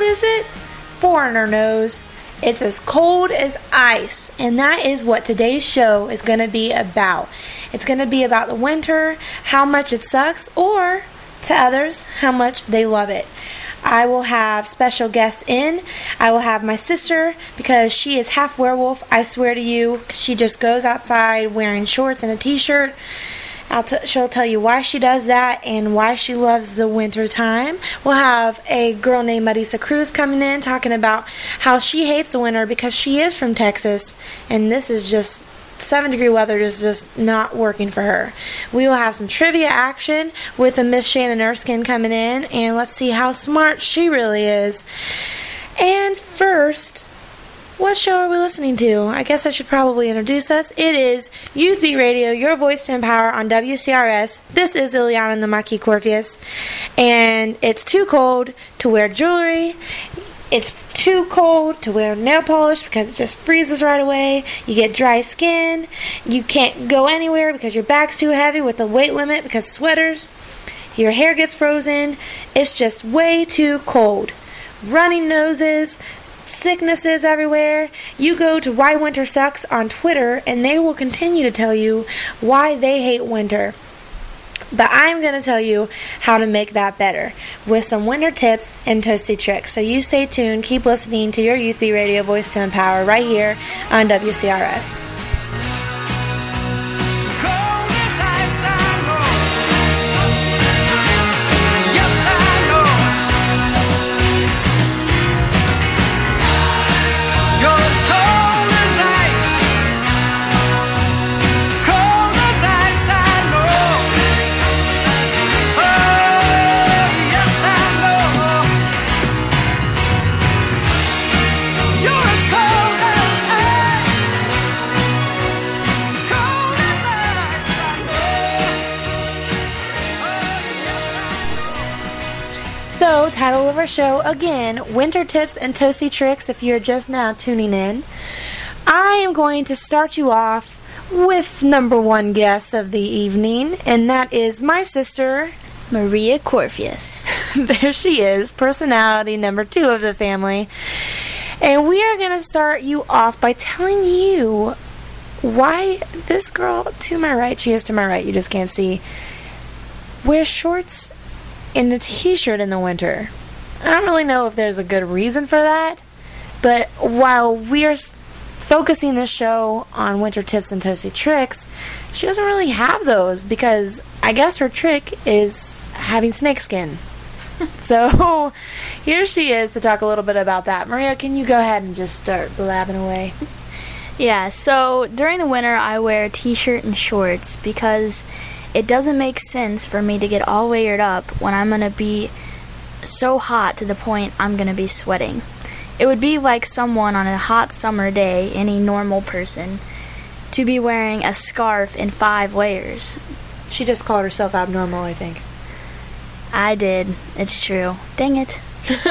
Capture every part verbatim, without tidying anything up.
is it? Foreigner knows. It's as cold as ice, and that is what today's show is going to be about. It's going to be about the winter, how much it sucks, or to others, how much they love it. I will have special guests in. I will have my sister, because she is half werewolf, I swear to you. She just goes outside wearing shorts and a t-shirt. I'll t- she'll tell you why she does that and why she loves the winter time. We'll have a girl named Marisa Cruz coming in talking about how she hates the winter because she is from Texas, and this is just seven degree weather is just not working for her. We will have some trivia action with a Miss Shannon Erskine coming in, and let's see how smart she really is. And first, what show are we listening to? I guess I should probably introduce us. It is Youth Beat Radio, your voice to empower on W C R S. This is Ileana Namaki Corfius, and it's too cold to wear jewelry. It's too cold to wear nail polish because it just freezes right away. You get dry skin. You can't go anywhere because your back's too heavy with the weight limit because of sweaters. Your hair gets frozen. It's just way too cold. Running noses, sicknesses everywhere. You go to Why Winter Sucks on Twitter, and they will continue to tell you why they hate winter. But I'm going to tell you how to make that better with some winter tips and toasty tricks. So you stay tuned. Keep listening to your Youth Beat Radio voice to empower right here on W C R S. So, title of our show, again, Winter Tips and Toasty Tricks, if you're just now tuning in. I am going to start you off with number one guest of the evening, and that is my sister, Maria Corfius. There she is, personality number two of the family. And we are going to start you off by telling you why this girl to my right, she is to my right, you just can't see, wears shorts and a t-shirt in the winter. I don't really know if there's a good reason for that, but while we're focusing this show on winter tips and toasty tricks, she doesn't really have those because I guess her trick is having snakeskin. So here she is to talk a little bit about that. Maria, can you go ahead and just start blabbing away? Yeah, so during the winter I wear a t-shirt and shorts because it doesn't make sense for me to get all layered up when I'm going to be so hot to the point I'm going to be sweating. It would be like someone on a hot summer day, any normal person, to be wearing a scarf in five layers. She just called herself abnormal, I think. I did. It's true. Dang it.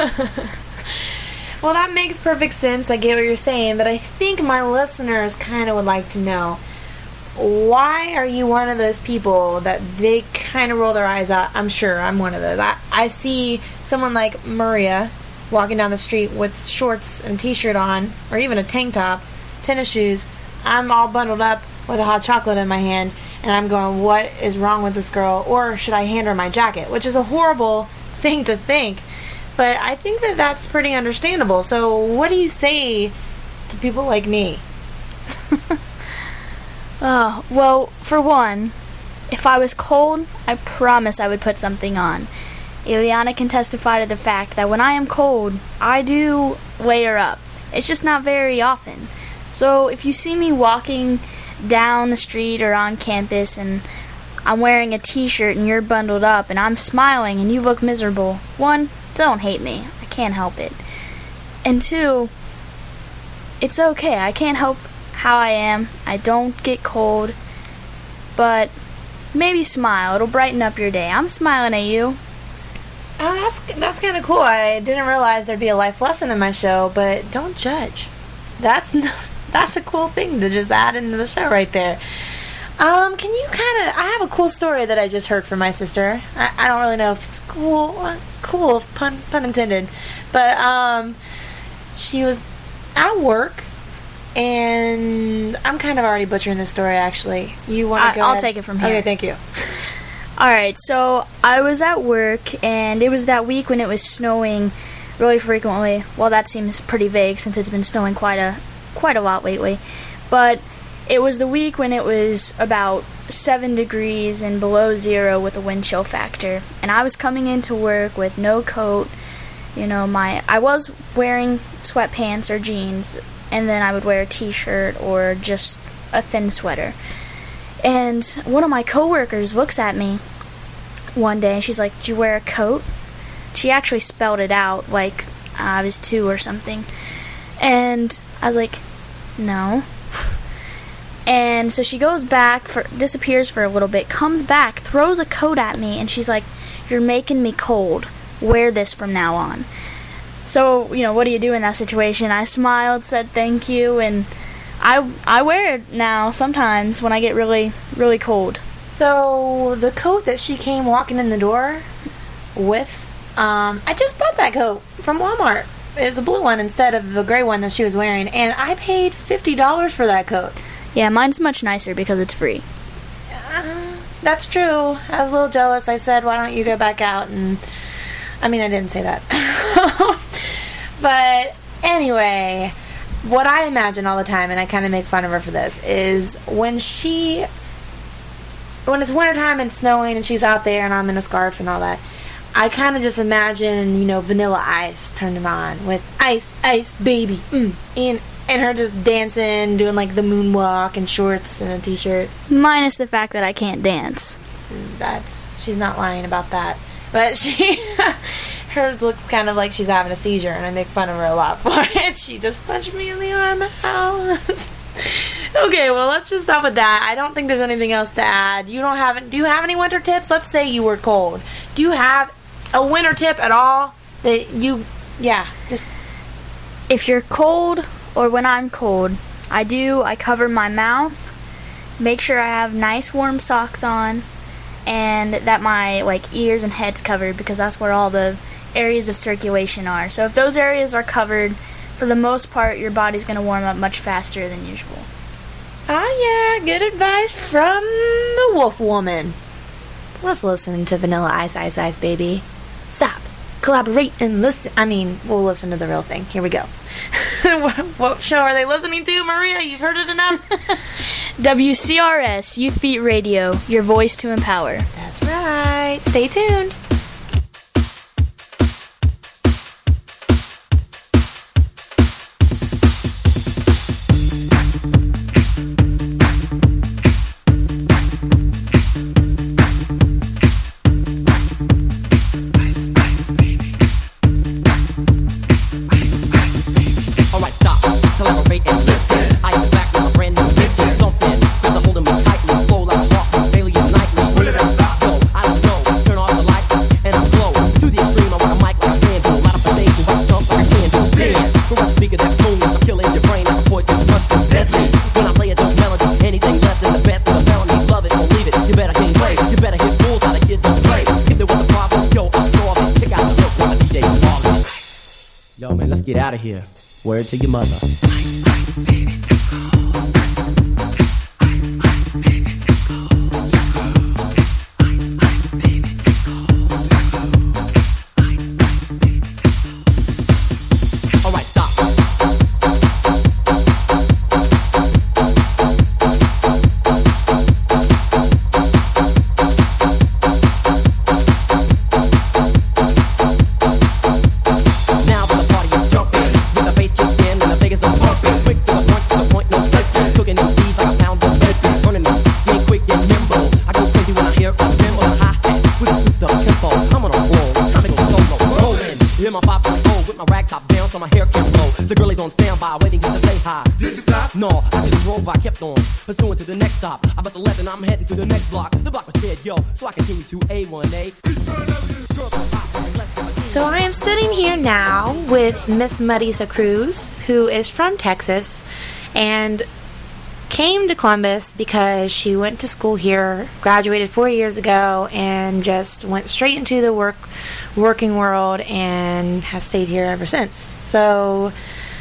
Well, that makes perfect sense. I get what you're saying, but I think my listeners kind of would like to know, why are you one of those people that they kind of roll their eyes at? I'm sure I'm one of those. I, I see someone like Maria walking down the street with shorts and a t-shirt on, or even a tank top, tennis shoes. I'm all bundled up with a hot chocolate in my hand, and I'm going, what is wrong with this girl? Or should I hand her my jacket? Which is a horrible thing to think, but I think that that's pretty understandable. So what do you say to people like me? Oh, well, for one, if I was cold, I promise I would put something on. Ileana can testify to the fact that when I am cold, I do layer up. It's just not very often. So if you see me walking down the street or on campus and I'm wearing a t-shirt and you're bundled up and I'm smiling and you look miserable, one, don't hate me. I can't help it. And two, it's okay. I can't help how I am. I don't get cold, but maybe smile. It'll brighten up your day. I'm smiling at you. Oh, that's that's kind of cool. I didn't realize there'd be a life lesson in my show, but don't judge. That's n- that's a cool thing to just add into the show right there. Um, can you kind of? I have a cool story that I just heard from my sister. I, I don't really know if it's cool, uh, cool pun pun intended, But um, she was at work, and I'm kind of already butchering this story, actually. You want to go I'll ahead? take it from here. Okay, thank you. Alright, so I was at work, and it was that week when it was snowing really frequently. Well, that seems pretty vague since it's been snowing quite a quite a lot lately. But it was the week when it was about seven degrees and below zero with a wind chill factor. And I was coming into work with no coat. You know, my I was wearing sweatpants or jeans, and then I would wear a t-shirt or just a thin sweater. And one of my coworkers looks at me one day, and she's like, "Did you wear a coat?" She actually spelled it out like I was two or something. And I was like, "No." And so she goes back, for disappears for a little bit, comes back, throws a coat at me, and she's like, "You're making me cold. Wear this from now on." So, you know, what do you do in that situation? I smiled, said thank you, and I I wear it now sometimes when I get really, really cold. So, the coat that she came walking in the door with, um, I just bought that coat from Walmart. It was a blue one instead of the gray one that she was wearing, and I paid fifty dollars for that coat. Yeah, mine's much nicer because it's free. Uh, that's true. I was a little jealous. I said, "Why don't you go back out?" And I mean, I didn't say that. But anyway, what I imagine all the time, and I kind of make fun of her for this, is when she, when it's wintertime and snowing and she's out there and I'm in a scarf and all that, I kind of just imagine, you know, Vanilla Ice turning on with "Ice, Ice, Baby," mm, and, and her just dancing, doing like the moonwalk in shorts and a t-shirt. Minus the fact that I can't dance. That's, she's not lying about that. But she, hers looks kind of like she's having a seizure, and I make fun of her a lot for it. She just punched me in the arm. Ow. Okay, well, let's just stop with that. I don't think there's anything else to add. You don't have, do you have any winter tips? Let's say you were cold. Do you have a winter tip at all that you, yeah, just... If you're cold, or when I'm cold, I do, I cover my mouth, make sure I have nice warm socks on, and that my like ears and head's covered, because that's where all the areas of circulation are. So if those areas are covered, for the most part, your body's going to warm up much faster than usual. Ah, yeah, good advice from the Wolf Woman. Let's listen to Vanilla Ice, Ice, Ice, Baby. Stop. Collaborate and listen. I mean, we'll listen to the real thing. Here we go. what, what show are they listening to, Maria? You've heard it enough? W C R S, Youth Beat Radio, your voice to empower. That's right. Stay tuned. Get out of here. Word to your mother. Ice, ice, baby, too cold. Ice, ice, baby, too cold. Ice, ice, baby, too cold. Ice, ice, baby, too cold. All right, stop. Pursuing to the next stop. I bust a left and I'm heading to the next block. The block was dead, yo, so I continue to A one A. So I am sitting here now with Miss Marisa Cruz, who is from Texas, and came to Columbus because she went to school here, graduated four years ago, and just went straight into the work working world and has stayed here ever since. So,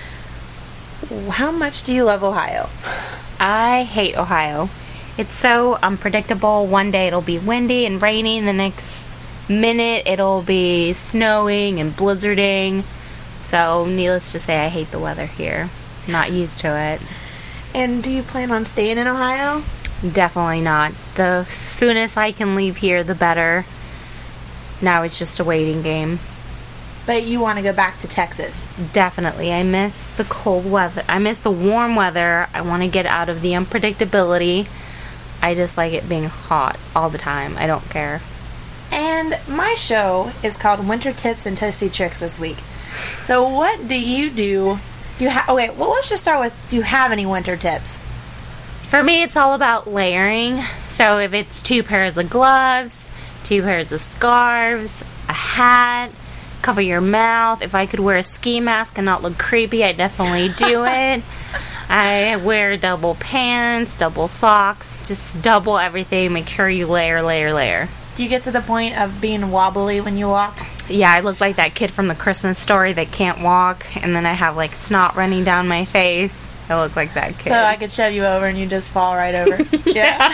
how much do you love Ohio? I hate Ohio. It's so unpredictable. One day it'll be windy and rainy, and the next minute it'll be snowing and blizzarding. So, needless to say, I hate the weather here. Not used to it. And do you plan on staying in Ohio? Definitely not. The soonest I can leave here, the better. Now it's just a waiting game. But you want to go back to Texas? Definitely. I miss the cold weather. I miss the warm weather. I want to get out of the unpredictability. I just like it being hot all the time. I don't care. And my show is called Winter Tips and Toasty Tricks this week. So what do you do? Do you ha- oh wait, well let's just start with, do you have any winter tips? For me, it's all about layering. So if it's two pairs of gloves, two pairs of scarves, a hat, cover your mouth. If I could wear a ski mask and not look creepy, I'd definitely do it. I wear double pants, double socks, just double everything. Make sure you layer, layer, layer. Do you get to the point of being wobbly when you walk? Yeah, I look like that kid from the Christmas Story that can't walk, and then I have like snot running down my face. I look like that kid. So I could shove you over and you just fall right over. Yeah.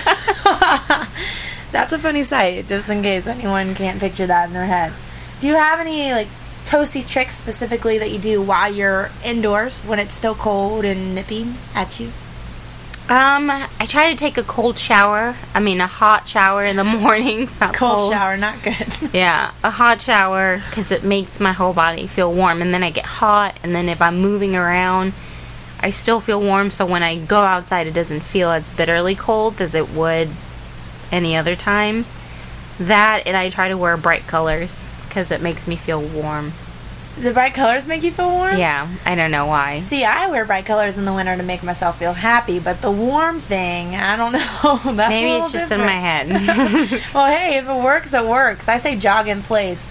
That's a funny sight, just in case anyone can't picture that in their head. Do you have any like toasty tricks specifically that you do while you're indoors when it's still cold and nipping at you? Um, I try to take a cold shower. I mean, a hot shower in the mornings. Not Cold, cold shower, not good. Yeah, a hot shower because it makes my whole body feel warm. And then I get hot, and then if I'm moving around, I still feel warm. So when I go outside, it doesn't feel as bitterly cold as it would any other time. That, and I try to wear bright colors because it makes me feel warm. The bright colors make you feel warm? Yeah, I don't know why. See, I wear bright colors in the winter to make myself feel happy, but the warm thing, I don't know. That's Maybe a it's just different. in my head. Well, hey, if it works, it works. I say jog in place.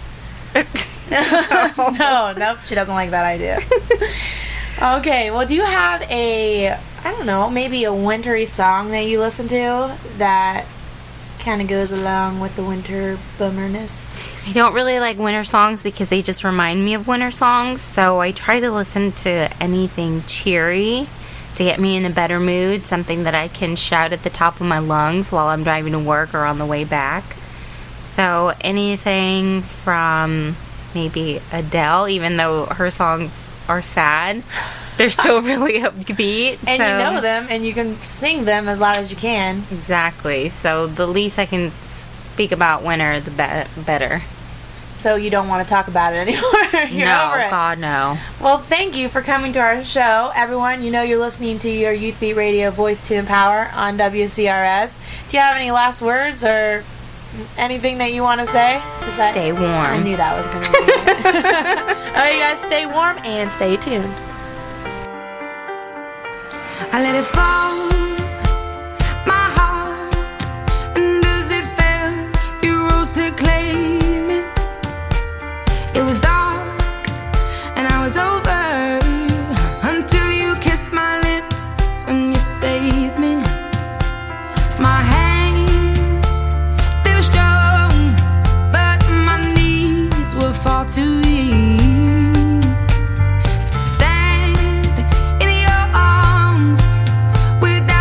no, nope, she doesn't like that idea. Okay, well, do you have a, I don't know, maybe a wintry song that you listen to that kind of goes along with the winter bummerness? I don't really like winter songs because they just remind me of winter songs, so I try to listen to anything cheery to get me in a better mood, something that I can shout at the top of my lungs while I'm driving to work or on the way back. So anything from maybe Adele, even though her songs are sad, they're still really upbeat. And so. you know them, and you can sing them as loud as you can. Exactly. So the least I can speak about winter, the be- better. So you don't want to talk about it anymore. You're no, over it. God, no. Well, thank you for coming to our show. Everyone, you know you're listening to your Youth Beat Radio Voice to Empower on W C R S. Do you have any last words or anything that you want to say? Is that, stay warm. I knew that was going to be it. All right, you guys, stay warm and stay tuned. I let it fall, my heart, and as it fell, you rose to claim it. It was dark, and I was over, until you kissed my lips, and you saved me. My hands, they were strong, but my knees were far too weak. With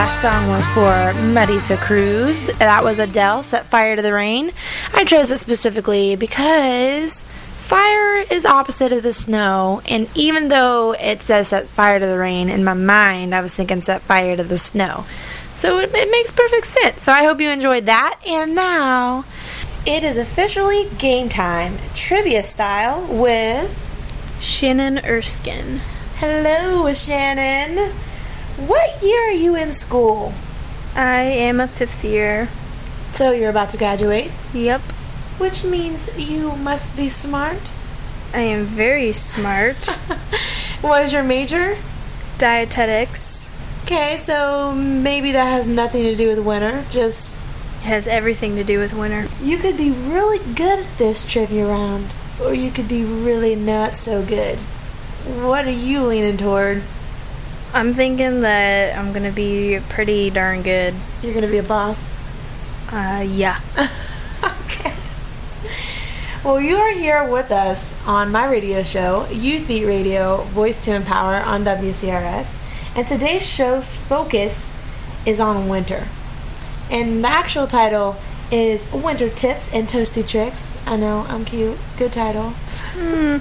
last song was for Marisa Cruz. That was Adele, Set Fire to the Rain. I chose it specifically because fire is opposite of the snow, and even though it says set fire to the rain, in my mind I was thinking set fire to the snow. So it, it makes perfect sense. So I hope you enjoyed that. And now it is officially game time, trivia style, with Shannon Erskine. Hello, Shannon. What year are you in school? I am a fifth year. So you're about to graduate, Yep. which means you must be smart. I am very smart. What is your major? Dietetics. Okay, so maybe that has nothing to do with winter. Just It has everything to do with winter. you could be really good at this trivia round, or you could be really not so good. What are you leaning toward? I'm thinking that I'm gonna be pretty darn good. You're gonna be a boss. Uh, yeah. Okay. Well, you are here with us on my radio show, Youth Beat Radio, Voice to Empower on W C R S. And today's show's focus is on winter. And the actual title is Winter Tips and Toasty Tricks. I know, I'm cute. Good title. Hmm.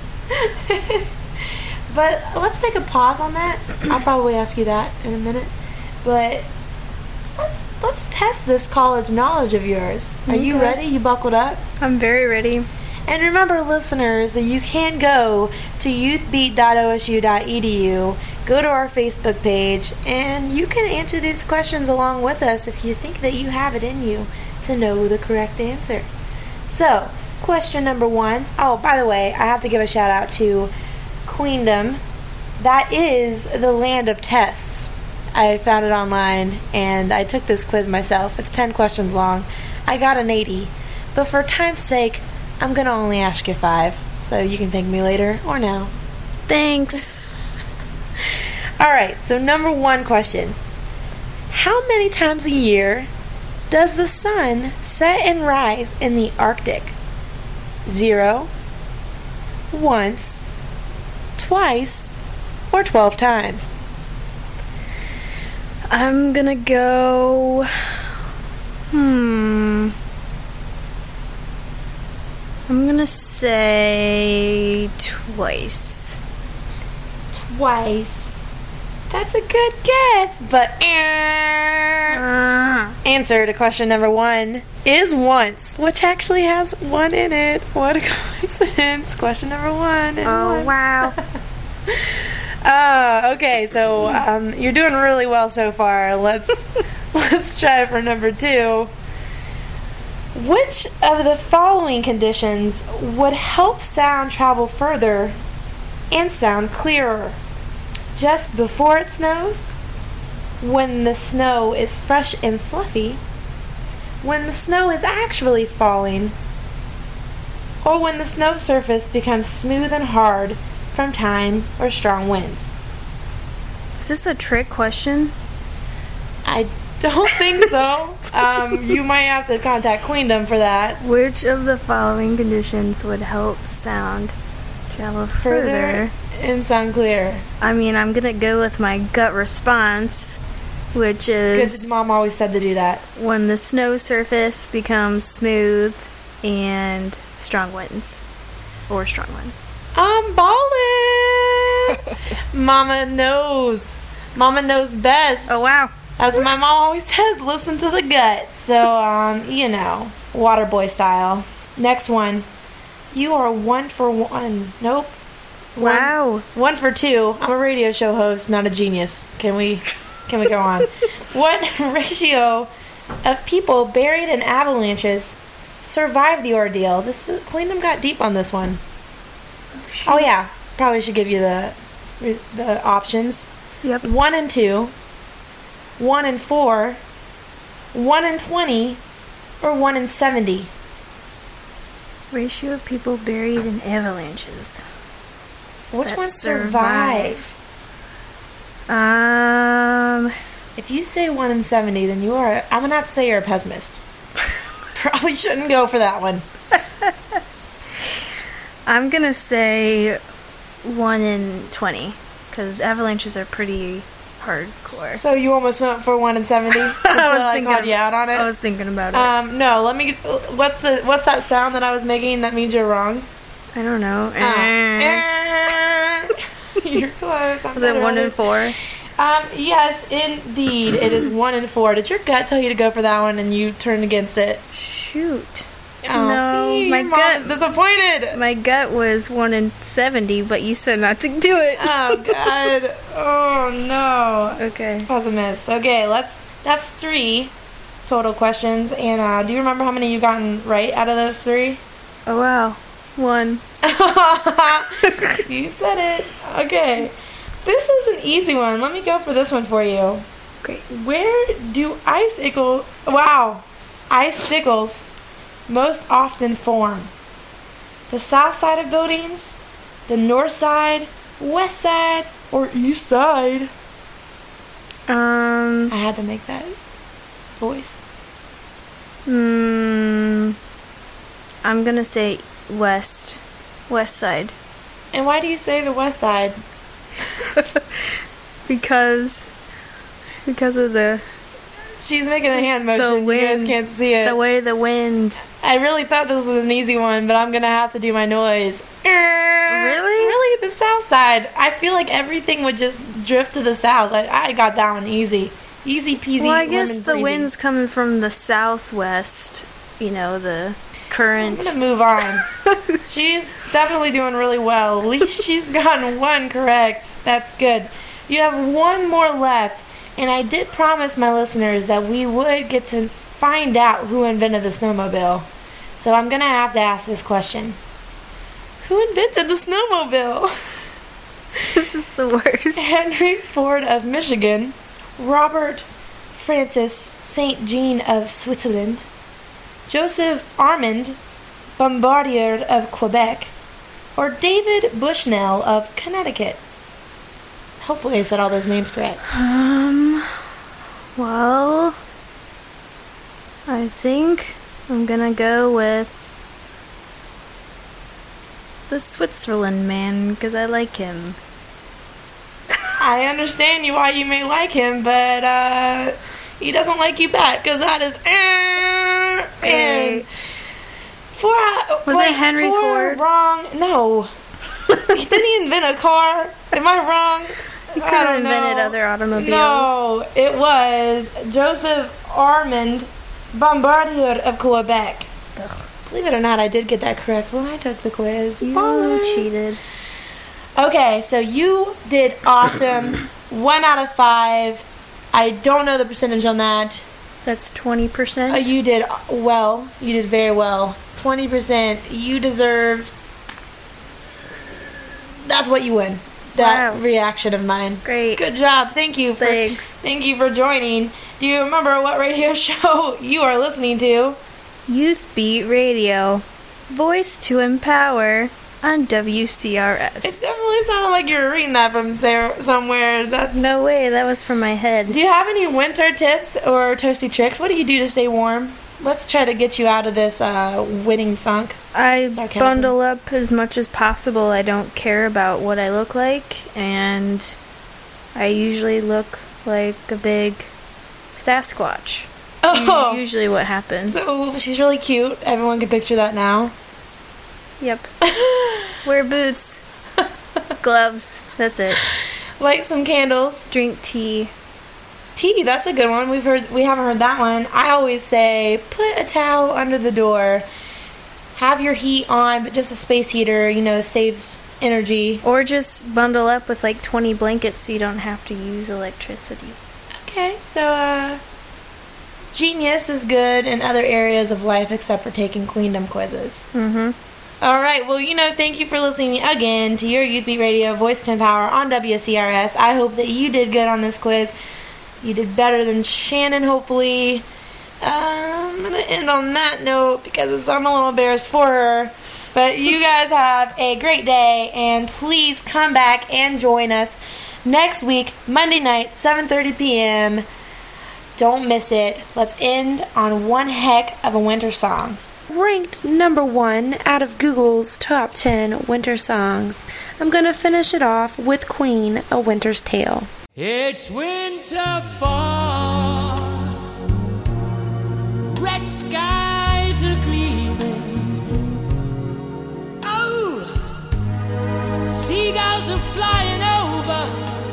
But let's take a pause on that. I'll probably ask you that in a minute. But let's let's test this college knowledge of yours. Are you Okay. ready? You buckled up? I'm very ready. And remember, listeners, that you can go to youth beat dot o s u dot e d u, go to our Facebook page, and you can answer these questions along with us if you think that you have it in you to know the correct answer. So, question number one. Oh, by the way, I have to give a shout out to Queendom. That is the land of tests. I found it online, and I took this quiz myself. It's ten questions long. I got an eighty. But for time's sake, I'm going to only ask you five, so you can thank me later or now. Thanks. Alright, so number one question. How many times a year does the sun set and rise in the Arctic? Zero, once, twice, or twelve times? I'm gonna go. Hmm. I'm gonna say twice. Twice. That's a good guess, but answer to question number one is once, which actually has one in it. What a coincidence. Question number one. and Oh, one. wow. Uh, okay, so um, you're doing really well so far. Let's let's try for number two. Which of the following conditions would help sound travel further and sound clearer? Just before it snows, when the snow is fresh and fluffy, when the snow is actually falling, or when the snow surface becomes smooth and hard from time or strong winds? Is this a trick question? I don't think so. Um, you might have to contact Queendom for that. Which of the following conditions would help sound travel further? Further and sound clear. I mean, I'm gonna go with my gut response, which Because is Mom always said to do that. when the snow surface becomes smooth and strong winds. Or strong winds. I'm ballin'. Mama knows. Mama knows best. Oh, wow. As my mom always says, listen to the gut. So, um, you know, water boy style. Next one. You are one for one. Nope. One- Wow. One for two. I'm a radio show host, not a genius. Can we can we go on? What ratio of people buried in avalanches survived the ordeal? This is, Queendom got deep on this one. Oh yeah, probably should give you the the options. Yep. One and two, one and four, one and twenty, or one and seventy. Ratio of people buried in avalanches. Which That one survived? Um, If you say one in seventy, then you are. I'm gonna have to say you're a pessimist. Probably shouldn't go for that one. I'm gonna say one in twenty, because avalanches are pretty hardcore. So you almost went for one and seventy until I, I called you out on it. I was thinking about it. Um, no, let me. What's the what's that sound that I was making that means you're wrong? I don't know. Uh, you're close. I'm Was it one better. and four? Um, yes, indeed, it is one and four. Did your gut tell you to go for that one and you turned against it? Shoot. Oh, No, see, my your mom gut- is disappointed. My gut was one and seventy, but you said not to do it. Oh God. Oh no. Okay. Pessimist. Okay, let's. That's three total questions. And uh, do you remember how many you've gotten right out of those three? Oh wow. One. You said it. Okay. This is an easy one. Let me go for this one for you. Great. Where do icicles, wow, icicles most often form? The south side of buildings, the north side, west side, or east side? Um. I had to make that voice. Hmm. I'm gonna say west. West side. And why do you say the west side? Because. Because of the She's making a hand motion. wind. You guys can't see it. the way the wind. I really thought this was an easy one, but I'm gonna have to do my noise. Really? Really, the south side. I feel like everything would just drift to the south. I, I got that one easy. Easy peasy. Well, I guess lemon the breezy. wind's coming from the southwest. You know, the I'm current. gonna move on. She's definitely doing really well. At least she's gotten one correct. That's good. You have one more left, and I did promise my listeners that we would get to find out who invented the snowmobile. So I'm gonna have to ask this question: who invented the snowmobile? This is the worst. Henry Ford of Michigan, Robert Francis Saint Jean of Switzerland, Joseph Armand Bombardier of Quebec, or David Bushnell of Connecticut. Hopefully I said all those names correct. Um. Well, I think I'm gonna go with the Switzerland man because I like him. I understand you why you may like him, but uh, he doesn't like you back because that is. Uh, and four, uh, Was wait, it Henry four Ford? Wrong. No. Didn't he invent a car? Am I wrong? He I could have don't invented know. other automobiles. No, it was Joseph Armand Bombardier of Quebec. Believe it or not, I did get that correct when I took the quiz. You Baller. cheated. Okay, so you did awesome. One out of five. I don't know the percentage on that. That's twenty percent. Uh, you did well. You did very well. twenty percent. You deserved. That's what you win. That Wow. reaction of mine. Great. Good job. Thank you for Thanks. thank you for joining. Do you remember what radio show you are listening to? Youth Beat Radio. Voice to Empower on W C R It S. definitely sounded like you were reading that from there, somewhere. That's. No way, that was from my head. Do you have any winter tips or toasty tricks? What do you do to stay warm? Let's try to get you out of this uh, winning funk. I Sarcasm. bundle up as much as possible. I don't care about what I look like, and I usually look like a big Sasquatch. Oh, Usually what happens. so she's really cute. Everyone can picture that now. Yep. Wear boots. Gloves. That's it. Light some candles. Drink tea. Tea, that's a good one. We've heard we haven't heard that one. I always say put a towel under the door. Have your heat on, but just a space heater, you know, saves energy. Or just bundle up with like twenty blankets so you don't have to use electricity. Okay, so uh genius is good in other areas of life except for taking queendom quizzes. Mm-hmm. All right, well, you know, thank you for listening again to your Youth Beat Radio Voice to Empower on W C R S. I hope that you did good on this quiz. You did better than Shannon, hopefully. Uh, I'm going to end on that note because I'm a little embarrassed for her. But you guys have a great day, and please come back and join us next week, Monday night, seven thirty p.m. Don't miss it. Let's end on one heck of a winter song. Ranked number one out of Google's top ten winter songs, I'm going to finish it off with Queen, A Winter's Tale. It's winter fall, red skies are gleaming. Oh, seagulls are flying over,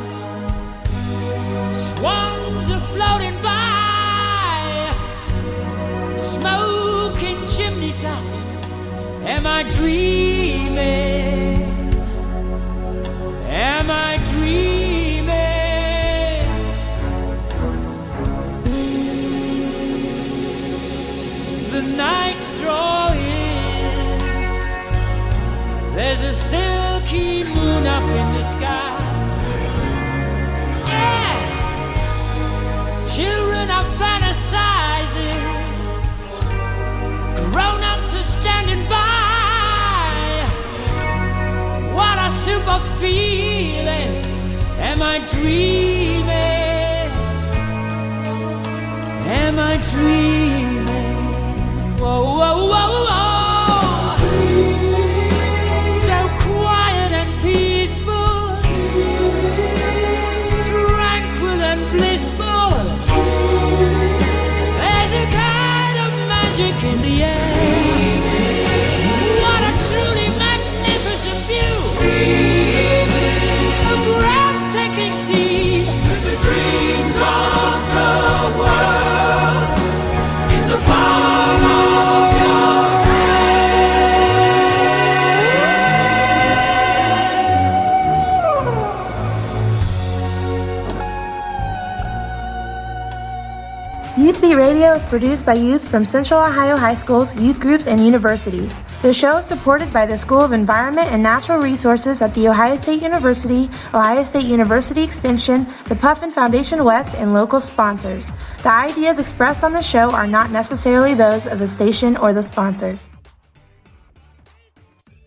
swans are floating by, smoking chimney tops. Am I dreaming? Am I dreaming? The night's drawing, there's a silky moon up in the sky. Yeah, children are fantasizing, grown-ups are standing by. What a super feeling. Am I dreaming? Am I dreaming? Whoa, whoa, whoa, whoa. So quiet and peaceful, tranquil and blissful. There's a kind of magic in the air. What a truly magnificent view. A breathtaking scene. The dreams of the world in the palm of your Youth Beat Radio is produced by youth from Central Ohio high schools, youth groups, and universities. The show is supported by the School of Environment and Natural Resources at The Ohio State University, Ohio State University Extension, the Puffin Foundation West, and local sponsors. The ideas expressed on the show are not necessarily those of the station or the sponsors.